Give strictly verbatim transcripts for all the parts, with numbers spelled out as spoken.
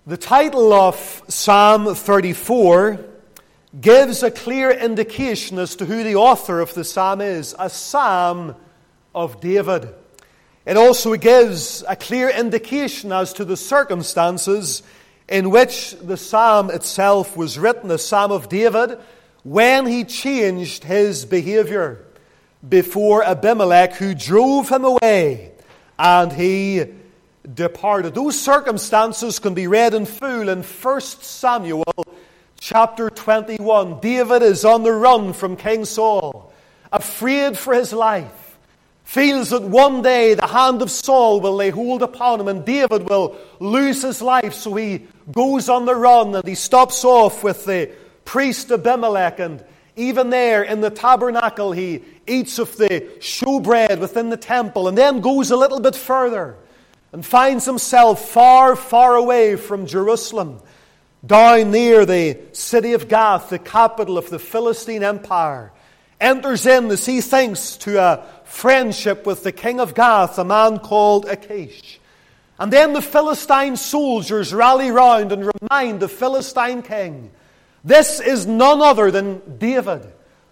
The title of Psalm thirty-four gives a clear indication as to who the author of the psalm is, a psalm of David. It also gives a clear indication as to the circumstances in which the psalm itself was written, a psalm of David, when he changed his behavior before Abimelech, who drove him away, and he departed. Those circumstances can be read in full in First Samuel chapter twenty-one. David is on the run from King Saul, afraid for his life, feels that one day the hand of Saul will lay hold upon him and David will lose his life. So he goes on the run and he stops off with the priest Abimelech, and even there in the tabernacle he eats of the showbread within the temple, and then goes a little bit further and finds himself far, far away from Jerusalem, down near the city of Gath, the capital of the Philistine Empire. Enters in, as he thinks, to a friendship with the king of Gath, a man called Achish. And then the Philistine soldiers rally round and remind the Philistine king, this is none other than David.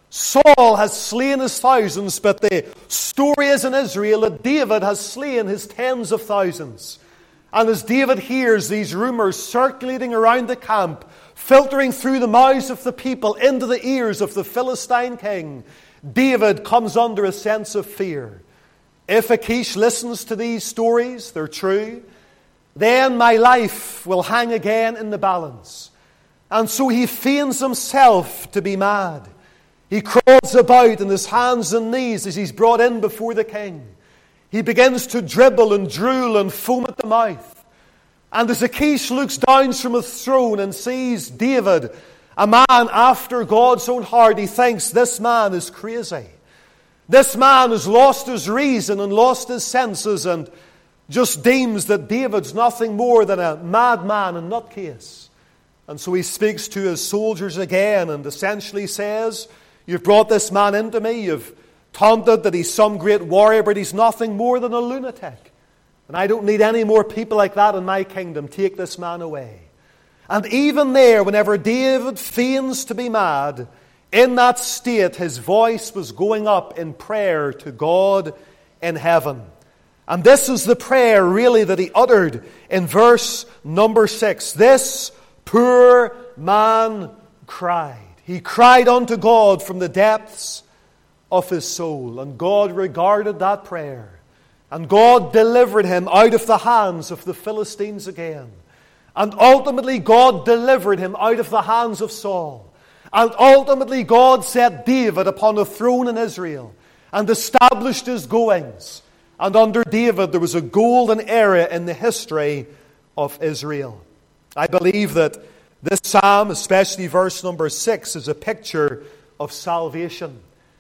Saul has slain his thousands, but the story is in Israel that David has slain his tens of thousands. And as David hears these rumors circulating around the camp, filtering through the mouths of the people into the ears of the Philistine king, David comes under a sense of fear. If Achish listens to these stories, they're true, then my life will hang again in the balance. And so he feigns himself to be mad. He crawls about on his hands and knees as he's brought in before the king. He begins to dribble and drool and foam at the mouth. And as Achish looks down from his throne and sees David, a man after God's own heart, he thinks, this man is crazy. This man has lost his reason and lost his senses and just deems that David's nothing more than a madman and nutcase. And so he speaks to his soldiers again and essentially says, you've brought this man into me, you've taunted that he's some great warrior, but he's nothing more than a lunatic. And I don't need any more people like that in my kingdom. Take this man away. And even there, whenever David feigns to be mad, in that state his voice was going up in prayer to God in heaven. And this is the prayer really that he uttered in verse number six. This poor man cried. He cried unto God from the depths of his soul. And God regarded that prayer. And God delivered him out of the hands of the Philistines again. And ultimately God delivered him out of the hands of Saul. And ultimately God set David upon a throne in Israel and established his goings. And under David there was a golden era in the history of Israel. I believe that this psalm, especially verse number six, is a picture of salvation.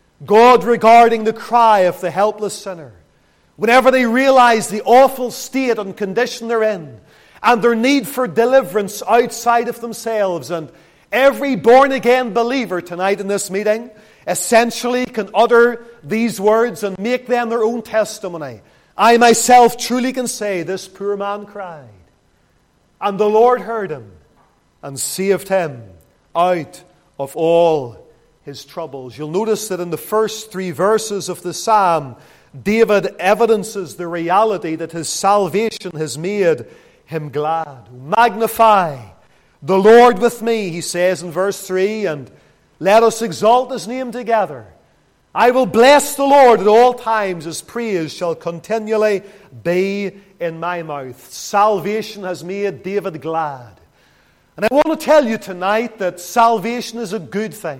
God regarding the cry of the helpless sinner. Whenever they realize the awful state and condition they're in, and their need for deliverance outside of themselves. And every born-again believer tonight in this meeting essentially can utter these words and make them their own testimony. I myself truly can say, this poor man cried, and the Lord heard him and saved him out of all his troubles. You'll notice that in the first three verses of the psalm, David evidences the reality that his salvation has made him glad. Magnify the Lord with me, he says in verse three, and let us exalt his name together. I will bless the Lord at all times. His praise shall continually be in my mouth. Salvation has made David glad. And I want to tell you tonight that salvation is a good thing.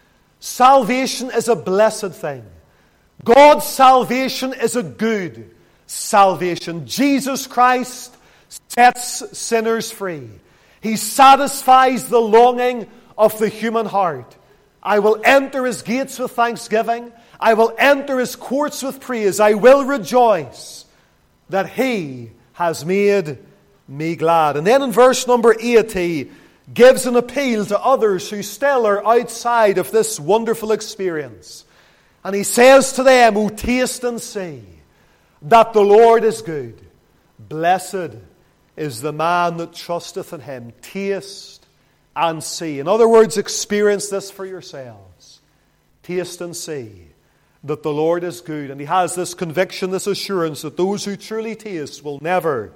Salvation is a blessed thing. God's salvation is a good salvation. Jesus Christ sets sinners free. He satisfies the longing of the human heart. I will enter his gates with thanksgiving. I will enter his courts with praise. I will rejoice that he has made me glad. And then in verse number eight, he gives an appeal to others who still are outside of this wonderful experience. And he says to them, O taste and see that the Lord is good. Blessed is the man that trusteth in him. Taste and see. In other words, experience this for yourselves. Taste and see that the Lord is good. And he has this conviction, this assurance that those who truly taste will never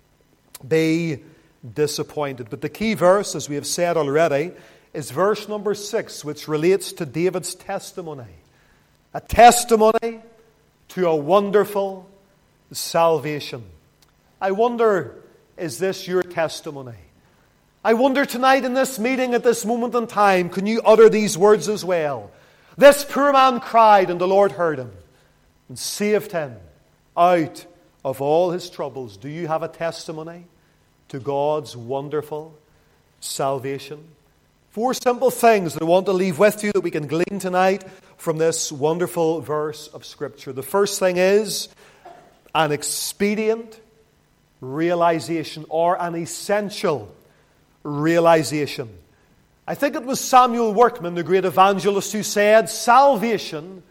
be disappointed. But the key verse, as we have said already, is verse number six, which relates to David's testimony. A testimony to a wonderful salvation. I wonder, is this your testimony? I wonder tonight in this meeting at this moment in time, can you utter these words as well? This poor man cried and the Lord heard him and saved him out of all his troubles. Do you have a testimony to God's wonderful salvation? Four simple things that I want to leave with you that we can glean tonight from this wonderful verse of Scripture. The first thing is an expedient realization, or an essential realization. I think it was Samuel Workman, the great evangelist, who said, salvation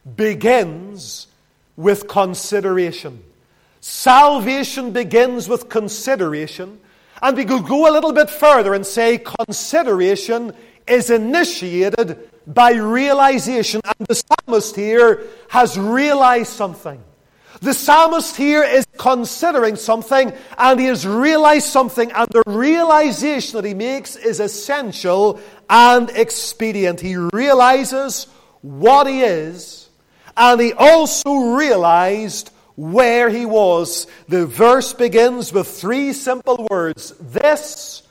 begins with consideration. Salvation begins with consideration. And we could go a little bit further and say consideration is initiated by realization. And the psalmist here has realized something. The psalmist here is considering something, and he has realized something, and the realization that he makes is essential and expedient. He realizes what he is, and he also realized where he was. The verse begins with three simple words: this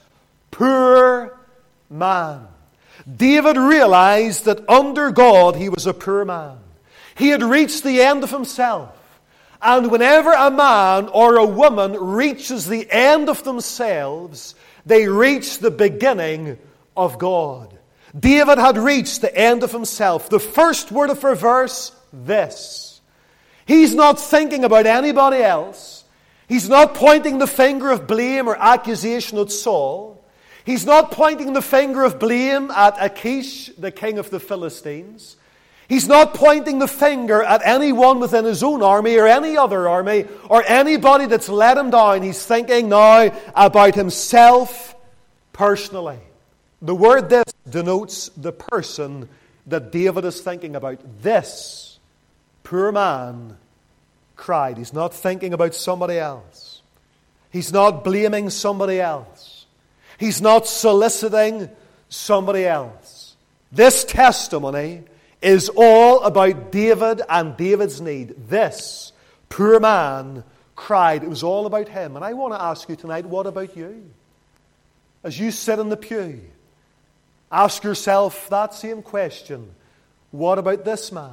poor man. David realized that under God he was a poor man. He had reached the end of himself. And whenever a man or a woman reaches the end of themselves, they reach the beginning of God. David had reached the end of himself. The first word of our verse, this. He's not thinking about anybody else. He's not pointing the finger of blame or accusation at Saul. He's not pointing the finger of blame at Achish, the king of the Philistines. He's not pointing the finger at anyone within his own army or any other army or anybody that's let him down. He's thinking now about himself personally. The word this denotes the person that David is thinking about. This poor man cried. He's not thinking about somebody else. He's not blaming somebody else. He's not soliciting somebody else. This testimony is all about David and David's need. This poor man cried. It was all about him. And I want to ask you tonight, what about you? As you sit in the pew, ask yourself that same question. What about this man?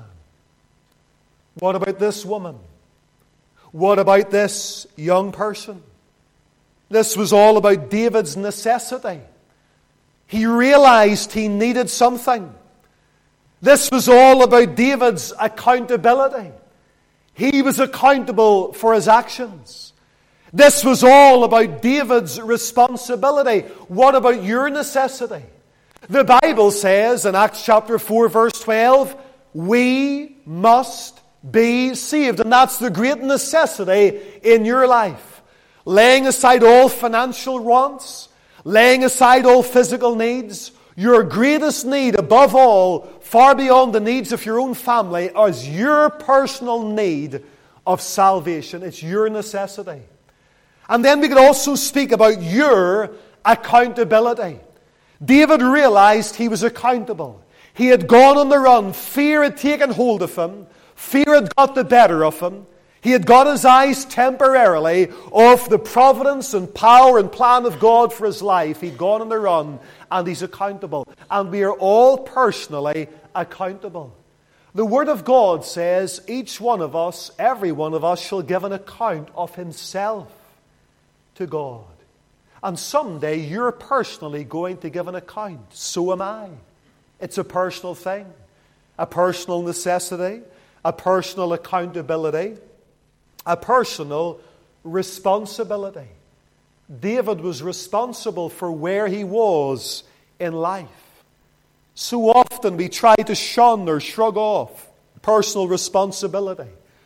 What about this woman? What about this young person? This was all about David's necessity. He realized he needed something. This was all about David's accountability. He was accountable for his actions. This was all about David's responsibility. What about your necessity? The Bible says in Acts chapter four verse twelve, we must be saved. And that's the great necessity in your life. Laying aside all financial wants, laying aside all physical needs, your greatest need above all, far beyond the needs of your own family, is your personal need of salvation. It's your necessity. And then we could also speak about your accountability. David realized he was accountable. He had gone on the run. Fear had taken hold of him. Fear had got the better of him. He had got his eyes temporarily off the providence and power and plan of God for his life. He'd gone on the run, and he's accountable. And we are all personally accountable. The Word of God says each one of us, every one of us, shall give an account of himself to God. And someday you're personally going to give an account. So am I. It's a personal thing, a personal necessity, a personal accountability, a personal responsibility. David was responsible for where he was in life. So often we try to shun or shrug off personal responsibility.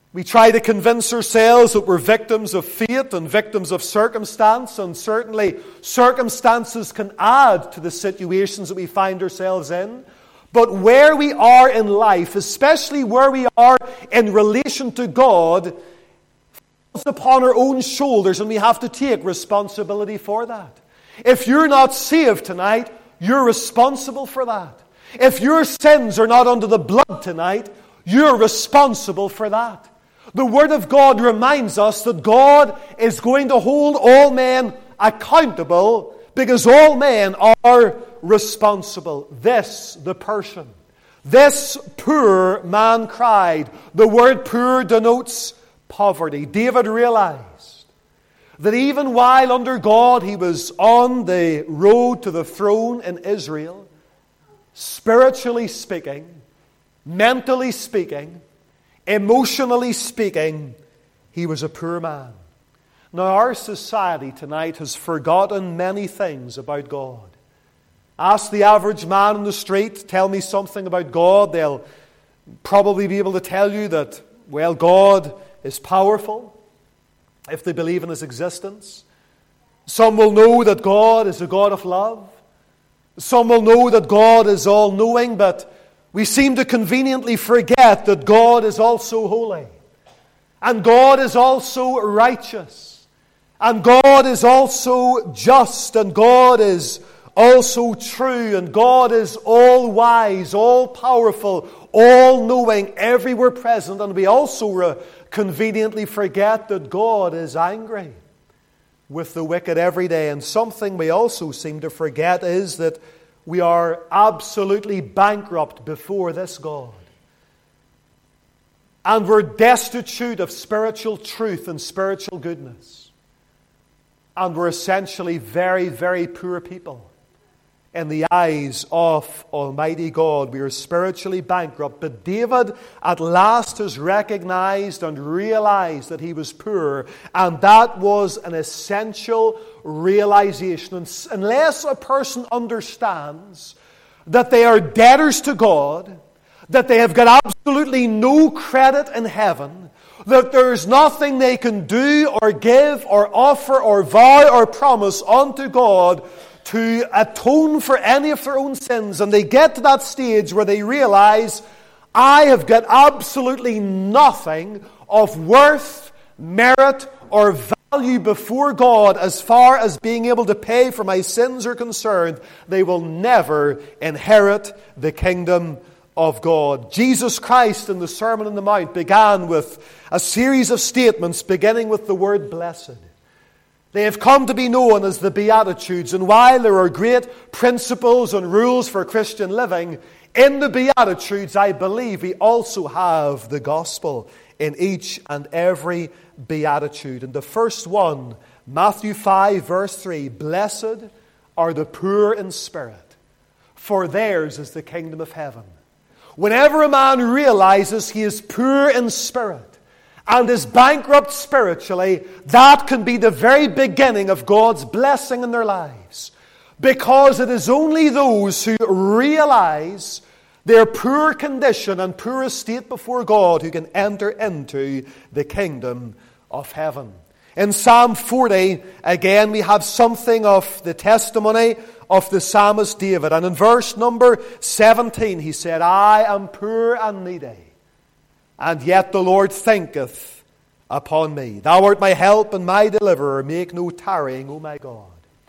We try to convince ourselves that we're victims of fate and victims of circumstance, and certainly circumstances can add to the situations that we find ourselves in. But where we are in life, especially where we are in relation to God, falls upon our own shoulders, and we have to take responsibility for that. If you're not saved tonight, you're responsible for that. If your sins are not under the blood tonight, you're responsible for that. The Word of God reminds us that God is going to hold all men accountable because all men are responsible. This, the person, this poor man cried. The word poor denotes poverty. David realized that even while under God he was on the road to the throne in Israel, spiritually speaking, mentally speaking, emotionally speaking, he was a poor man. Now our society tonight has forgotten many things about God. Ask the average man in the street, tell me something about God. They'll probably be able to tell you that, well, God is powerful if they believe in His existence. Some will know that God is a God of love. Some will know that God is all-knowing, but we seem to conveniently forget that God is also holy. And God is also righteous. And God is also just. And God is also true. And God is all-wise, all-powerful, all-knowing, everywhere present. And we also re- conveniently forget that God is angry with the wicked every day. And something we also seem to forget is that we are absolutely bankrupt before this God. And we're destitute of spiritual truth and spiritual goodness. And we're essentially very, very poor people. In the eyes of Almighty God, we are spiritually bankrupt. But David at last has recognized and realized that he was poor. And that was an essential realization. And unless a person understands that they are debtors to God, that they have got absolutely no credit in heaven, that there is nothing they can do or give or offer or vow or promise unto God to atone for any of their own sins, and they get to that stage where they realize, I have got absolutely nothing of worth, merit, or value before God as far as being able to pay for my sins are concerned, they will never inherit the kingdom of God. Jesus Christ in the Sermon on the Mount began with a series of statements beginning with the word blessed. They have come to be known as the Beatitudes, and while there are great principles and rules for Christian living, in the Beatitudes, I believe we also have the gospel in each and every Beatitude. And the first one, Matthew five, verse three, blessed are the poor in spirit, for theirs is the kingdom of heaven. Whenever a man realizes he is poor in spirit, and is bankrupt spiritually, that can be the very beginning of God's blessing in their lives. Because it is only those who realize their poor condition and poor estate before God who can enter into the kingdom of heaven. In Psalm forty, again, we have something of the testimony of the psalmist David. And in verse number seventeen, he said, I am poor and needy, and yet the Lord thinketh upon me. Thou art my help and my deliverer. Make no tarrying, O my God.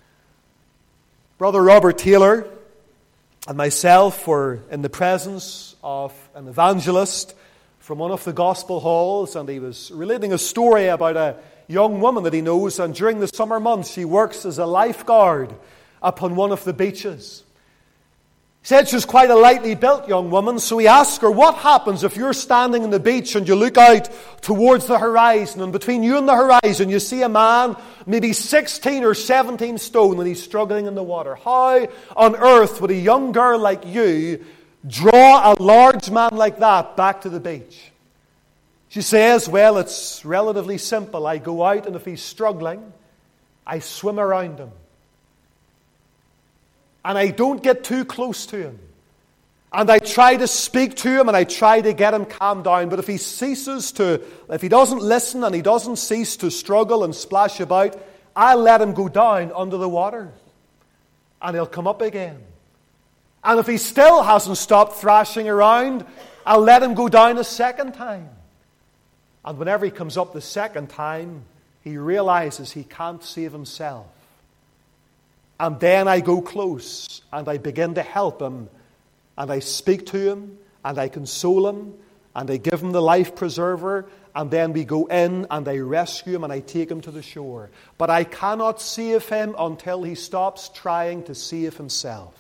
Brother Robert Taylor and myself were in the presence of an evangelist from one of the gospel halls, and he was relating a story about a young woman that he knows, and during the summer months she works as a lifeguard upon one of the beaches. He said she was quite a lightly built young woman, so he asked her, what happens if you're standing on the beach and you look out towards the horizon, and between you and the horizon you see a man, maybe sixteen or seventeen stone, and he's struggling in the water? How on earth would a young girl like you draw a large man like that back to the beach? She says, well, it's relatively simple. I go out, and if he's struggling, I swim around him. And I don't get too close to him. And I try to speak to him and I try to get him calmed down. But if he ceases to, if he doesn't listen and he doesn't cease to struggle and splash about, I'll let him go down under the water. And he'll come up again. And if he still hasn't stopped thrashing around, I'll let him go down a second time. And whenever he comes up the second time, he realizes he can't save himself. And then I go close and I begin to help him. And I speak to him, and I console him, and I give him the life preserver, and then we go in, and I rescue him, and I take him to the shore. But I cannot save him until he stops trying to save himself.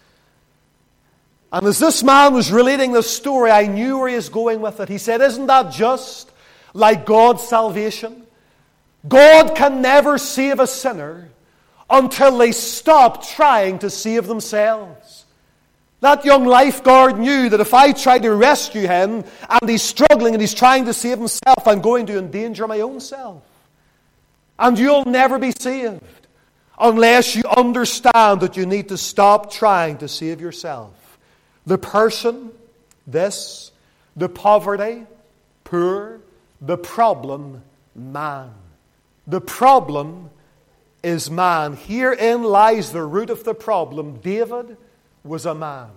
And as this man was relating this story, I knew where he was going with it. He said, isn't that just like God's salvation? God can never save a sinner until they stop trying to save themselves. That young lifeguard knew that if I tried to rescue him and he's struggling and he's trying to save himself, I'm going to endanger my own self. And you'll never be saved unless you understand that you need to stop trying to save yourself. The person, this, the poverty, poor, the problem, man. The problem is man. Herein lies the root of the problem. David was a man,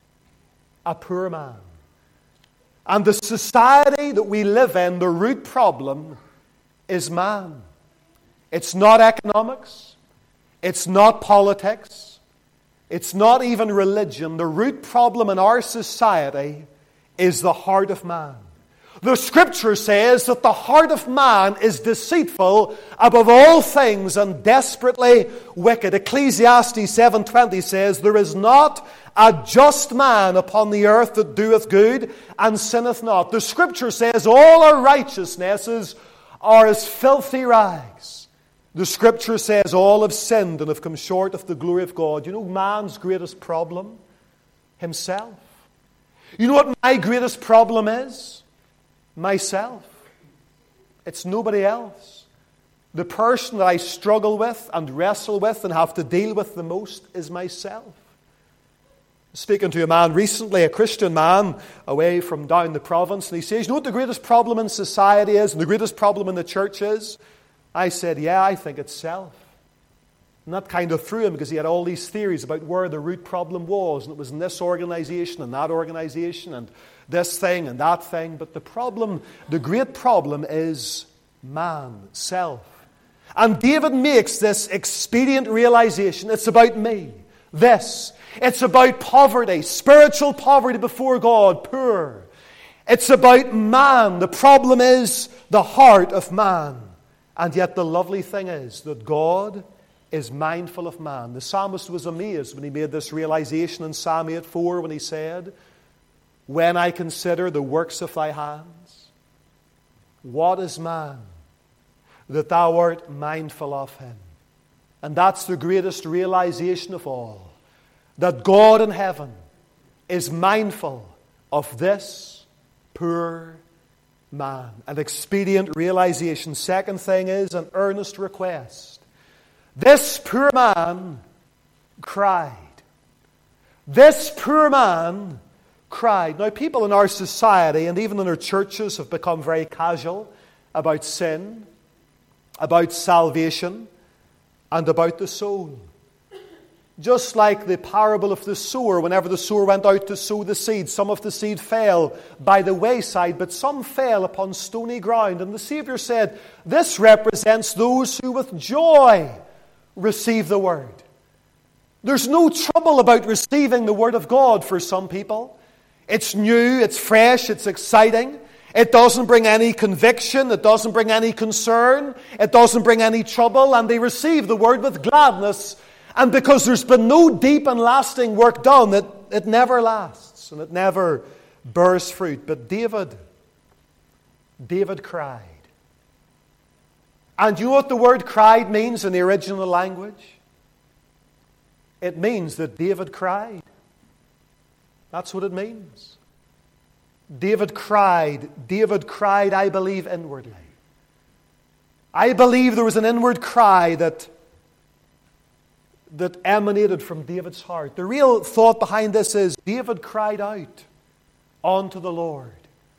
a poor man. And the society that we live in, the root problem is man. It's not economics. It's not politics. It's not even religion. The root problem in our society is the heart of man. The Scripture says that the heart of man is deceitful above all things and desperately wicked. Ecclesiastes seven twenty says, there is not a just man upon the earth that doeth good and sinneth not. The Scripture says all our righteousnesses are as filthy rags. The Scripture says all have sinned and have come short of the glory of God. You know man's greatest problem? Himself. You know what my greatest problem is? Myself. It's nobody else. The person that I struggle with and wrestle with and have to deal with the most is myself. Speaking to a man recently, a Christian man away from down the province, and he says, you know what the greatest problem in society is and the greatest problem in the church is? I said, yeah, I think it's self. And that kind of threw him because he had all these theories about where the root problem was. And it was in this organization and that organization and this thing and that thing. But the problem, the great problem is man, self. And David makes this expedient realization. It's about me. This. It's about poverty, spiritual poverty before God, poor. It's about man. The problem is the heart of man. And yet the lovely thing is that God is mindful of man. The psalmist was amazed when he made this realization in Psalm eight four when he said, when I consider the works of thy hands, what is man that thou art mindful of him? And that's the greatest realization of all, that God in heaven is mindful of this poor man. An expedient realization. Second thing is an earnest request. This poor man cried. This poor man cried. Now, people in our society and even in our churches have become very casual about sin, about salvation, and about the soul. Just like the parable of the sower, whenever the sower went out to sow the seed, some of the seed fell by the wayside, but some fell upon stony ground. And the Savior said, this represents those who with joy receive the Word. There's no trouble about receiving the Word of God for some people. It's new, it's fresh, it's exciting. It doesn't bring any conviction, it doesn't bring any concern, it doesn't bring any trouble, and they receive the Word with gladness. And because there's been no deep and lasting work done, it, it never lasts and it never bears fruit. But David, David cried. And you know what the word cried means in the original language? It means that David cried. That's what it means. David cried. David cried, I believe, inwardly. I believe there was an inward cry that that emanated from David's heart. The real thought behind this is David cried out unto the Lord.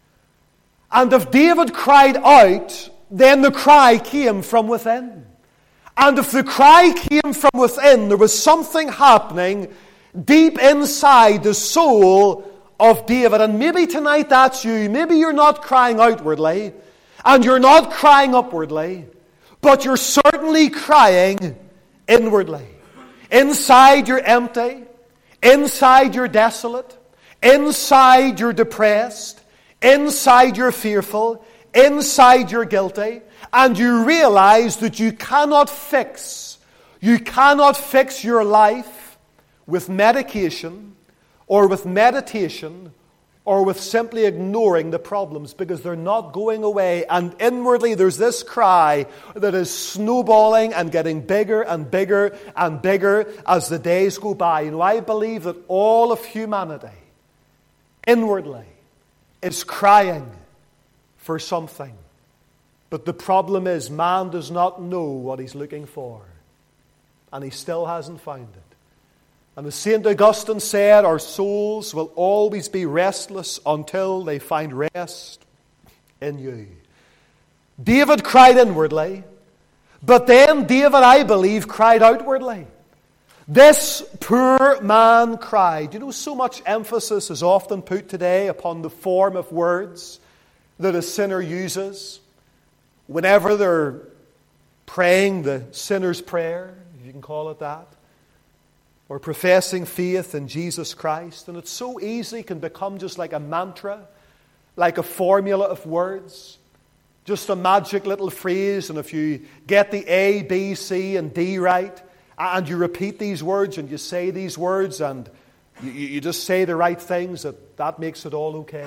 And if David cried out, then the cry came from within. And if the cry came from within, there was something happening deep inside the soul of David. And maybe tonight that's you. Maybe you're not crying outwardly, and you're not crying upwardly, but you're certainly crying inwardly. Inside you're empty. Inside you're desolate. Inside you're depressed. Inside you're fearful. Inside you're guilty. And you realize that you cannot fix, you cannot fix your life with medication or with meditation or with simply ignoring the problems, because they're not going away. And inwardly there's this cry that is snowballing and getting bigger and bigger and bigger as the days go by. You know, I believe that all of humanity inwardly is crying for something. But the problem is, man does not know what he's looking for. And he still hasn't found it. And as Saint Augustine said, our souls will always be restless until they find rest in you. David cried inwardly, but then David, I believe, cried outwardly. This poor man cried. You know, so much emphasis is often put today upon the form of words that a sinner uses whenever they're praying the sinner's prayer, if you can call it that, or professing faith in Jesus Christ. And it's so easy, can become just like a mantra, like a formula of words, just a magic little phrase. And if you get the A, B, C, and D right, and you repeat these words and you say these words and you, you just say the right things, that that makes it all okay.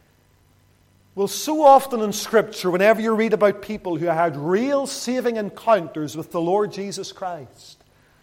Well, so often in Scripture, whenever you read about people who had real saving encounters with the Lord Jesus Christ,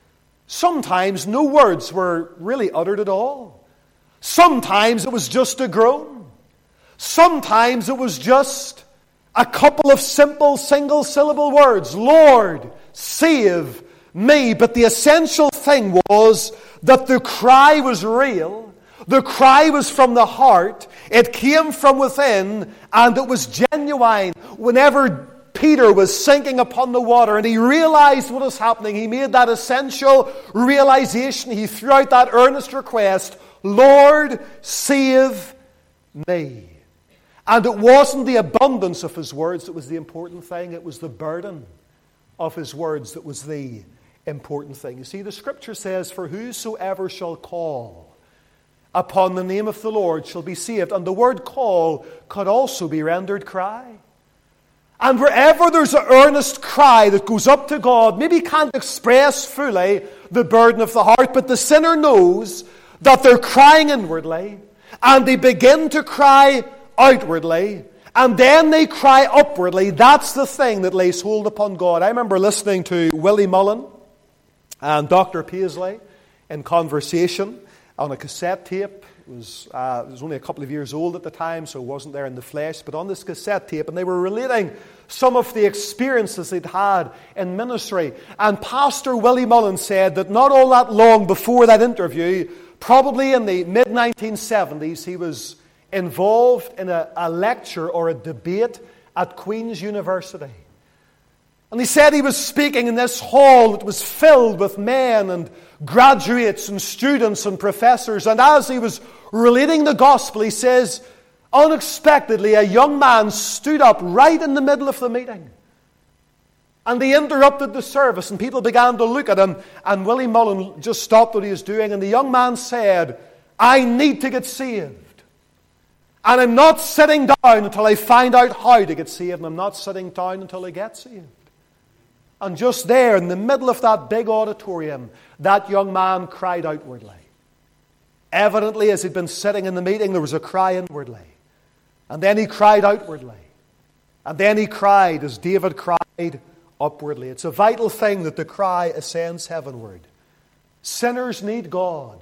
sometimes no words were really uttered at all. Sometimes it was just a groan. Sometimes it was just a couple of simple single-syllable words. Lord, save me. But the essential thing was that the cry was real. The cry was from the heart. It came from within, and it was genuine. Whenever Peter was sinking upon the water and he realized what was happening, he made that essential realization. He threw out that earnest request, Lord, save me. And it wasn't the abundance of his words that was the important thing. It was the burden of his words that was the important thing. You see, the Scripture says, for whosoever shall call upon the name of the Lord shall be saved. And the word call could also be rendered cry. And wherever there's an earnest cry that goes up to God, maybe can't express fully the burden of the heart, but the sinner knows that they're crying inwardly, and they begin to cry outwardly, and then they cry upwardly. That's the thing that lays hold upon God. I remember listening to Willie Mullen and Doctor Paisley in conversation on a cassette tape. It was, uh, it was only a couple of years old at the time, so it wasn't there in the flesh, but on this cassette tape, and they were relating some of the experiences they'd had in ministry. And Pastor Willie Mullen said that not all that long before that interview, probably in the mid nineteen seventies, he was involved in a, a lecture or a debate at Queen's University. And he said he was speaking in this hall that was filled with men and graduates and students and professors. And as he was relating the gospel, he says, unexpectedly, a young man stood up right in the middle of the meeting. And he interrupted the service, and people began to look at him. And Willie Mullen just stopped what he was doing, and the young man said, I need to get saved. And I'm not sitting down until I find out how to get saved, and I'm not sitting down until I get saved. And just there, in the middle of that big auditorium, that young man cried outwardly. Evidently, as he'd been sitting in the meeting, there was a cry inwardly. And then he cried outwardly. And then he cried as David cried upwardly. It's a vital thing that the cry ascends heavenward. Sinners need God.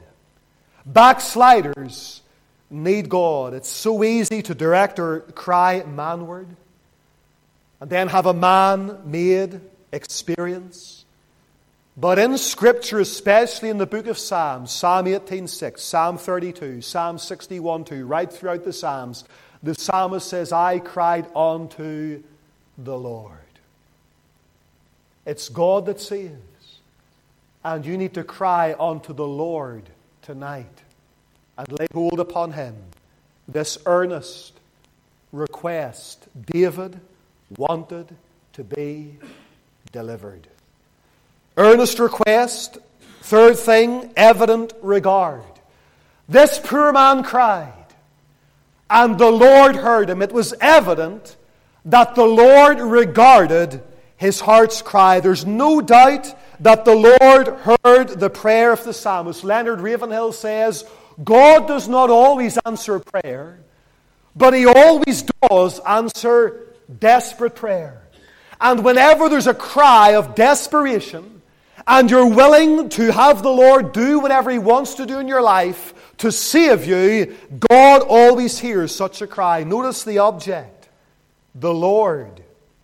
Backsliders need God. It's so easy to direct our cry manward and then have a man-made experience. But in Scripture, especially in the book of Psalms, Psalm eighteen six, Psalm thirty-two, Psalm sixty-one two, right throughout the Psalms, the psalmist says, I cried unto the Lord. It's God that saves. And you need to cry unto the Lord tonight and lay hold upon Him. This earnest request David wanted to be delivered. Earnest request. Third thing, evident regard. This poor man cried, and the Lord heard him. It was evident that the Lord regarded his heart's cry. There's no doubt that the Lord heard the prayer of the psalmist. Leonard Ravenhill says, God does not always answer prayer, but He always does answer desperate prayer. And whenever there's a cry of desperation, and you're willing to have the Lord do whatever He wants to do in your life to save you, God always hears such a cry. Notice the object. The Lord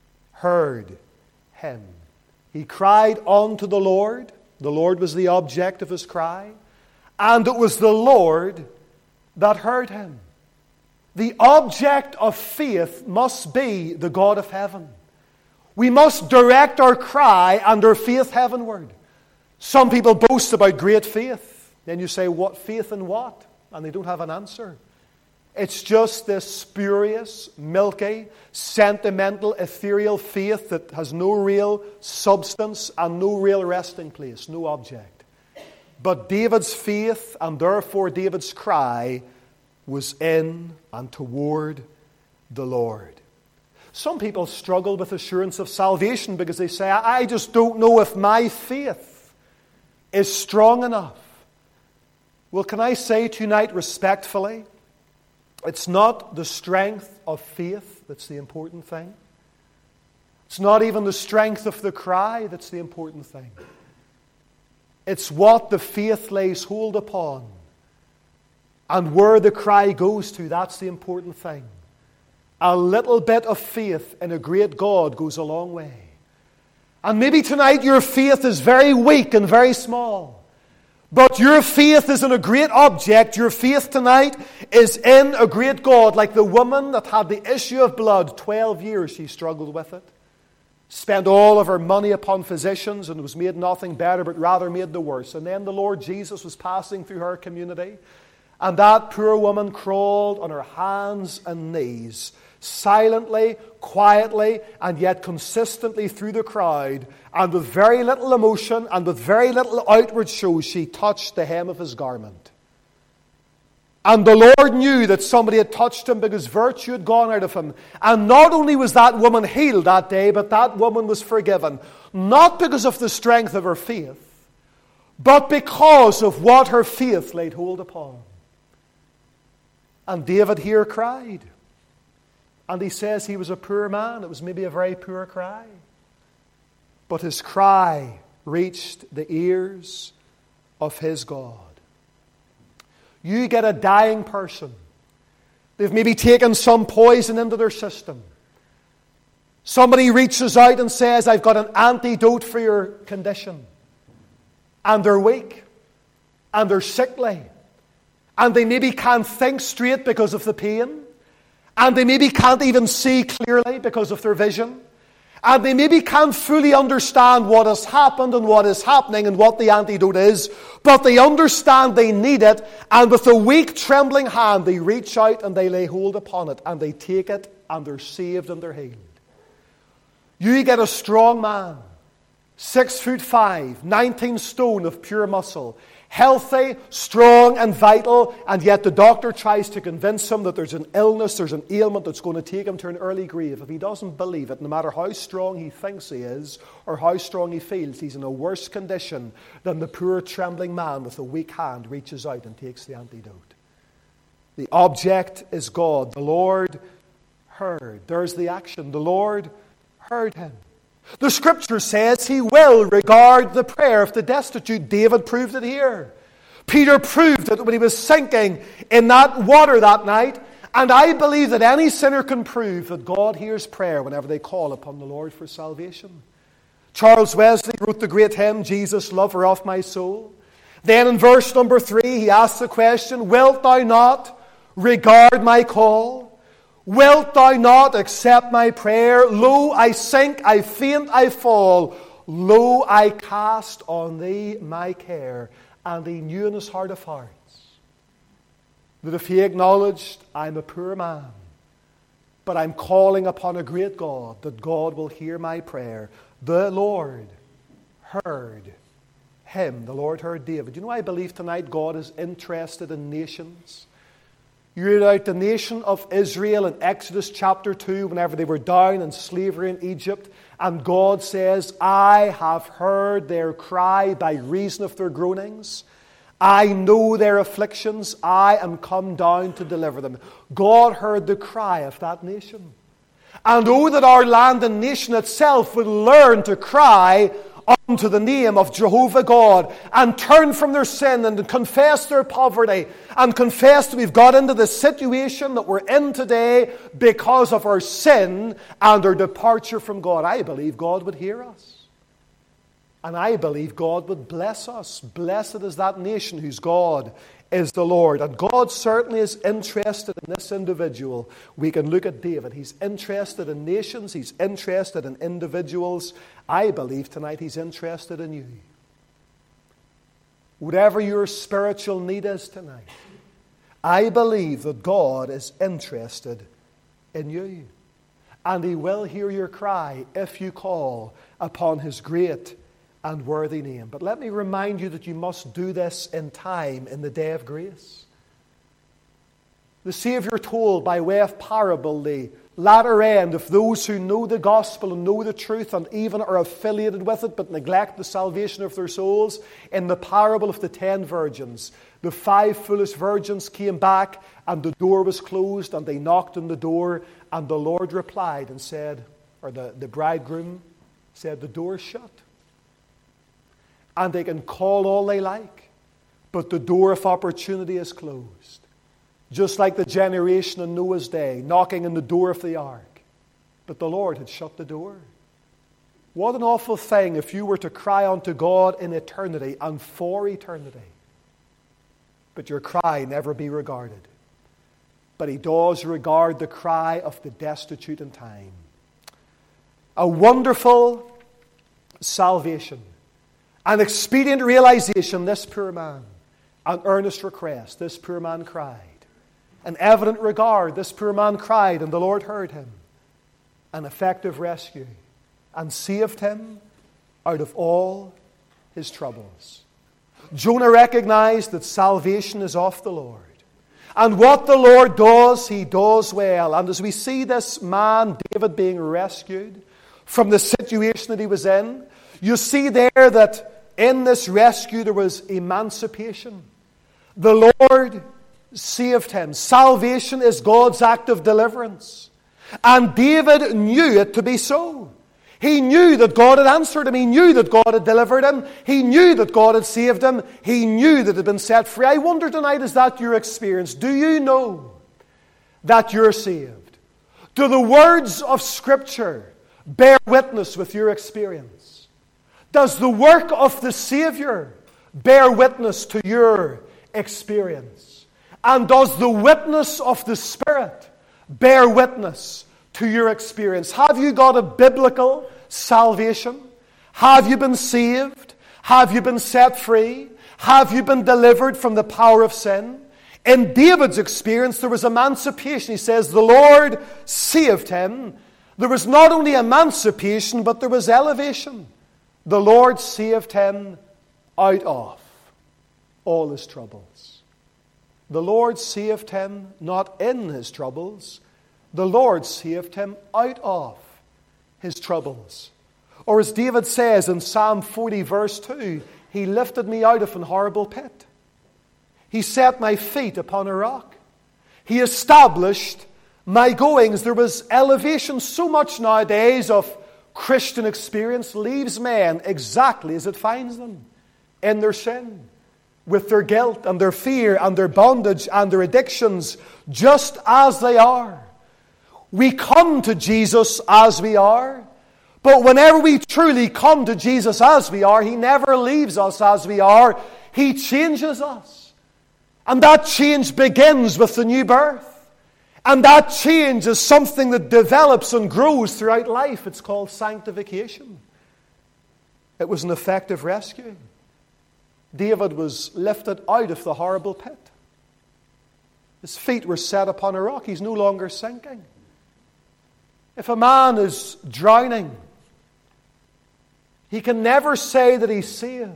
heard him. He cried unto the Lord. The Lord was the object of his cry. And it was the Lord that heard him. The object of faith must be the God of heaven. We must direct our cry and our faith heavenward. Some people boast about great faith. Then you say, what faith in what? And they don't have an answer. It's just this spurious, milky, sentimental, ethereal faith that has no real substance and no real resting place, no object. But David's faith, and therefore David's cry, was in and toward the Lord. Some people struggle with assurance of salvation because they say, I just don't know if my faith is strong enough. Well, can I say tonight respectfully, it's not the strength of faith that's the important thing. It's not even the strength of the cry that's the important thing. It's what the faith lays hold upon. And where the cry goes to, that's the important thing. A little bit of faith in a great God goes a long way. And maybe tonight your faith is very weak and very small. But your faith is in a great object. Your faith tonight is in a great God. Like the woman that had the issue of blood, twelve years she struggled with it. Spent all of her money upon physicians and was made nothing better, but rather made the worse. And then the Lord Jesus was passing through her community. And that poor woman crawled on her hands and knees, silently, quietly, and yet consistently through the crowd, and with very little emotion and with very little outward show, she touched the hem of his garment. And the Lord knew that somebody had touched him because virtue had gone out of him. And not only was that woman healed that day, but that woman was forgiven. Not because of the strength of her faith, but because of what her faith laid hold upon. And David here cried. And he says he was a poor man. It was maybe a very poor cry. But his cry reached the ears of his God. You get a dying person. They've maybe taken some poison into their system. Somebody reaches out and says, I've got an antidote for your condition. And they're weak. And they're sickly. And they maybe can't think straight because of the pain. And they maybe can't even see clearly because of their vision. And they maybe can't fully understand what has happened and what is happening and what the antidote is. But they understand they need it. And with a weak, trembling hand, they reach out and they lay hold upon it. And they take it and they're saved and they're healed. You get a strong man, six foot five, nineteen stone of pure muscle, healthy, strong, and vital, and yet the doctor tries to convince him that there's an illness, there's an ailment that's going to take him to an early grave. If he doesn't believe it, no matter how strong he thinks he is, or how strong he feels, he's in a worse condition than the poor, trembling man with a weak hand reaches out and takes the antidote. The object is God. The Lord heard. There's the action. The Lord heard him. The Scripture says He will regard the prayer of the destitute. David proved it here. Peter proved it when he was sinking in that water that night. And I believe that any sinner can prove that God hears prayer whenever they call upon the Lord for salvation. Charles Wesley wrote the great hymn, Jesus, Lover of My Soul. Then in verse number three, he asks the question, wilt thou not regard my call? Wilt thou not accept my prayer? Lo, I sink, I faint, I fall. Lo, I cast on thee my care. And he knew in his heart of hearts that if he acknowledged, I'm a poor man, but I'm calling upon a great God, that God will hear my prayer. The Lord heard him. The Lord heard David. You know, I believe tonight God is interested in nations. You read out the nation of Israel in Exodus chapter two, whenever they were down in slavery in Egypt, and God says, I have heard their cry by reason of their groanings. I know their afflictions. I am come down to deliver them. God heard the cry of that nation. And oh, that our land and nation itself would learn to cry unto the name of Jehovah God and turn from their sin and confess their poverty and confess that we've got into the situation that we're in today because of our sin and our departure from God. I believe God would hear us. And I believe God would bless us. Blessed is that nation whose God is the Lord. And God certainly is interested in this individual. We can look at David. He's interested in nations. He's interested in individuals. I believe tonight he's interested in you. Whatever your spiritual need is tonight, I believe that God is interested in you. And he will hear your cry if you call upon his great and worthy name. But let me remind you that you must do this in time, in the day of grace. The Savior told by way of parable the latter end of those who know the gospel and know the truth and even are affiliated with it but neglect the salvation of their souls. In the parable of the ten virgins, the five foolish virgins came back and the door was closed and they knocked on the door, and the Lord replied and said, or the, the bridegroom said, the door's shut. And they can call all they like, but the door of opportunity is closed. Just like the generation in Noah's day, knocking on the door of the ark. But the Lord had shut the door. What an awful thing if you were to cry unto God in eternity and for eternity, but your cry never be regarded. But he does regard the cry of the destitute in time. A wonderful salvation. An expedient realization, this poor man. An earnest request, this poor man cried. An evident regard, this poor man cried, and the Lord heard him. An effective rescue, and saved him out of all his troubles. Jonah recognized that salvation is of the Lord. And what the Lord does, he does well. And as we see this man, David, being rescued from the situation that he was in, you see there that in this rescue there was emancipation. The Lord saved him. Salvation is God's act of deliverance. And David knew it to be so. He knew that God had answered him. He knew that God had delivered him. He knew that God had saved him. He knew that he had been set free. I wonder tonight, is that your experience? Do you know that you're saved? Do the words of Scripture bear witness with your experience? Does the work of the Savior bear witness to your experience? And does the witness of the Spirit bear witness to your experience? Have you got a biblical salvation? Have you been saved? Have you been set free? Have you been delivered from the power of sin? In David's experience, there was emancipation. He says, the Lord saved him. There was not only emancipation, but there was elevation. The Lord saved him out of all his troubles. The Lord saved him not in his troubles. The Lord saved him out of his troubles. Or as David says in Psalm forty verse two, he lifted me out of an horrible pit. He set my feet upon a rock. He established my goings. There was elevation. So much nowadays of Christian experience leaves men exactly as it finds them, in their sin, with their guilt and their fear and their bondage and their addictions, just as they are. We come to Jesus as we are, But whenever we truly come to Jesus as we are, He never leaves us as we are. He changes us. And that change begins with the new birth. And that change is something that develops and grows throughout life. It's called sanctification. It was an effective rescue. David was lifted out of the horrible pit. His feet were set upon a rock. He's no longer sinking. If a man is drowning, he can never say that he's saved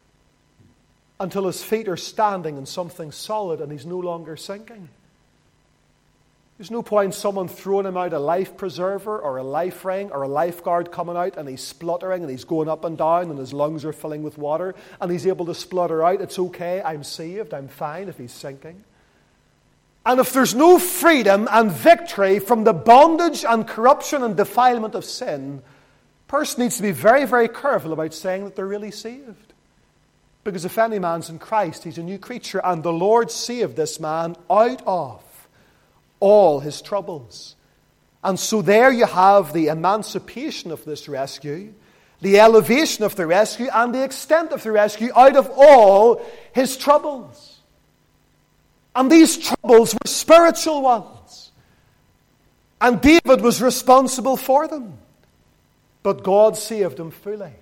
until his feet are standing in something solid and he's no longer sinking. There's no point someone throwing him out a life preserver or a life ring or a lifeguard coming out and he's spluttering and he's going up and down and his lungs are filling with water and he's able to splutter out, it's okay, I'm saved, I'm fine, if he's sinking. And if there's no freedom and victory from the bondage and corruption and defilement of sin, a person needs to be very, very careful about saying that they're really saved. Because if any man's in Christ, he's a new creature, and the Lord saved this man out of all his troubles. And so there you have the emancipation of this rescue, the elevation of the rescue, and the extent of the rescue out of all his troubles. And these troubles were spiritual ones. And David was responsible for them. But God saved him fully.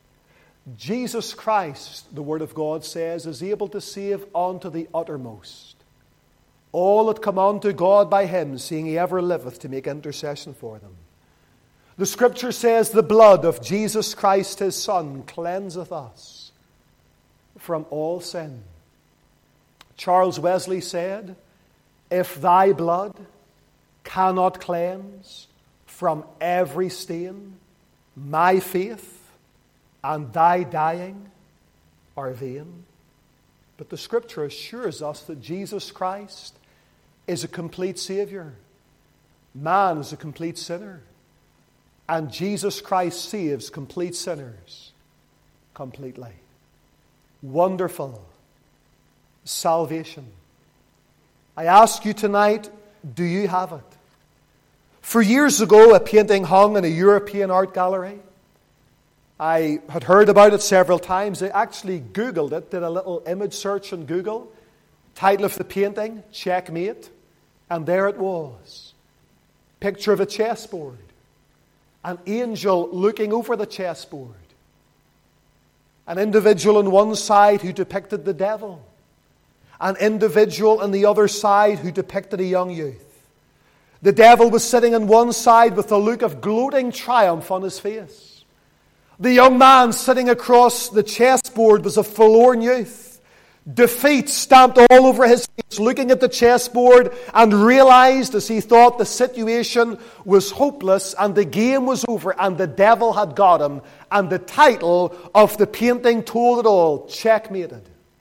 Jesus Christ, the Word of God says, is able to save unto the uttermost all that come unto God by Him, seeing He ever liveth to make intercession for them. The Scripture says, the blood of Jesus Christ His Son cleanseth us from all sin. Charles Wesley said, if thy blood cannot cleanse from every stain, my faith and thy dying are vain. But the Scripture assures us that Jesus Christ is a complete Savior. Man is a complete sinner. And Jesus Christ saves complete sinners completely. Wonderful salvation. I ask you tonight, do you have it? For years ago, a painting hung in a European art gallery. I had heard about it several times. I actually Googled it, did a little image search on Google. Title of the painting, Checkmate. And there it was. Picture of a chessboard. An angel looking over the chessboard. An individual on one side who depicted the devil. An individual on the other side who depicted a young youth. The devil was sitting on one side with a look of gloating triumph on his face. The young man sitting across the chessboard was a forlorn youth. Defeat stamped all over his face, looking at the chessboard, and realized as he thought the situation was hopeless and the game was over and the devil had got him. And the title of the painting told it all, Checkmated.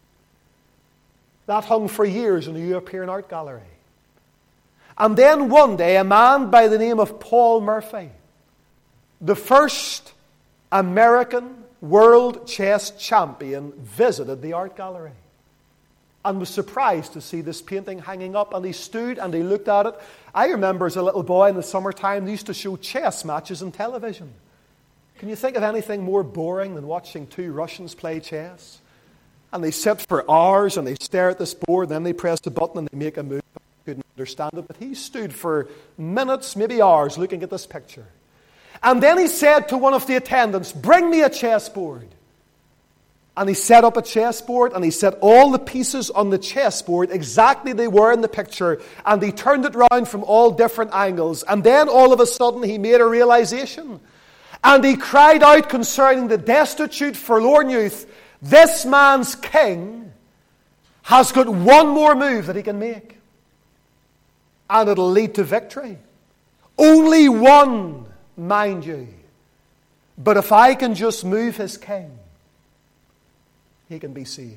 That hung for years in a European art gallery. And then one day, a man by the name of Paul Murphy, the first American world chess champion, visited the art gallery and was surprised to see this painting hanging up. And he stood and he looked at it. I remember as a little boy in the summertime, they used to show chess matches on television. Can you think of anything more boring than watching two Russians play chess? And they sit for hours and they stare at this board, then they press the button and they make a move. I couldn't understand it, but he stood for minutes, maybe hours, looking at this picture. And then he said to one of the attendants, bring me a chessboard. And he set up a chessboard and he set all the pieces on the chessboard exactly they were in the picture, and he turned it round from all different angles. And then all of a sudden he made a realization. And he cried out concerning the destitute, forlorn youth, this man's king has got one more move that he can make. And it'll lead to victory. Only one, mind you. But if I can just move his king, he can be saved.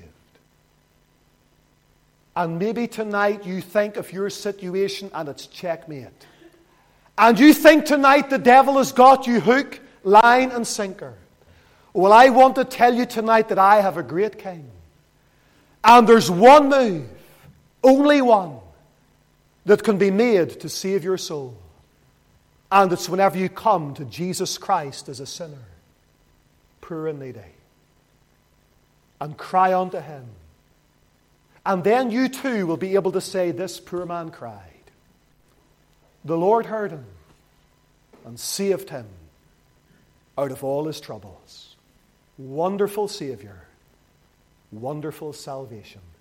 And maybe tonight you think of your situation and it's checkmate. And you think tonight the devil has got you hook, line and sinker. Well, I want to tell you tonight that I have a great king. And there's one move, only one, that can be made to save your soul. And it's whenever you come to Jesus Christ as a sinner, poor and needy, and cry unto Him. And then you too will be able to say, this poor man cried. The Lord heard him and saved him out of all his troubles. Wonderful Savior, wonderful salvation.